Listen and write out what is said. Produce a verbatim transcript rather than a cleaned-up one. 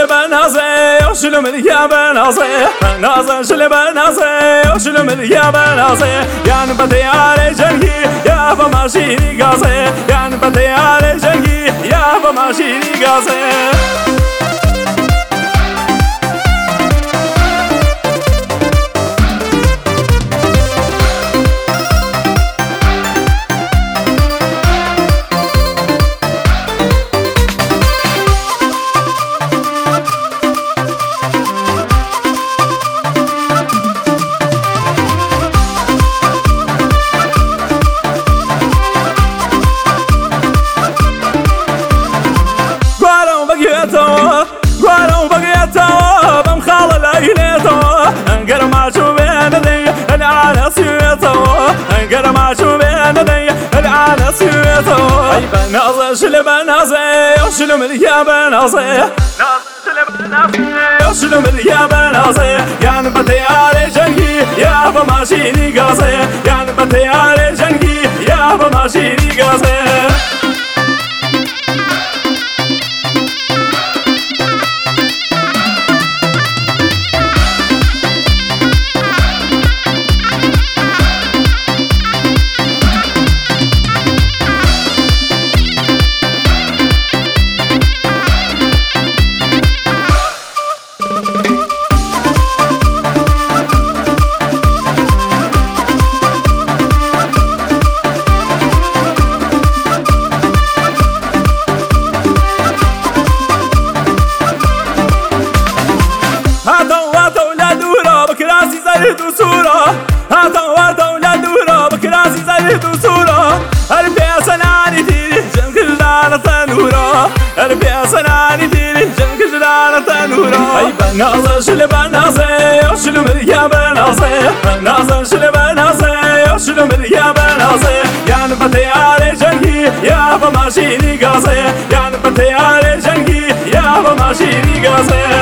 شل بنازه شل مليا بنازه بنازه شل بنازه شل مليا بنازه يعني بدي على جنگی یا بماشینی گازه يعني بدي على جنگی یا بماشینی گازه قالوا بقيتها بمخال العينيتها انقر ما شو بين ذي العالى سيتها انقر ما شو بين ذي العالى سيتها اي بنازه شل بنازه شل مليا بنازه شل بنازه شل مليا بنازه يعني بدي على جنگی يا بماشيني غازه يعني بدي على جنگی يا بماشيني غازه زيدو صورة هاتوا هاتوا لدورة بكراسي زيدو صورة أربع سناني تيري جنك جلالة تنورة أربع سناني تيري جنك جلالة تنورة أي بنازة شل بنازة شل مليا بنازة بنازة شل بنازة شل مليا بنازة يعني بدي على جنگی يا بماشيني غازة يعني بدي على جنگی يا بماشيني غازة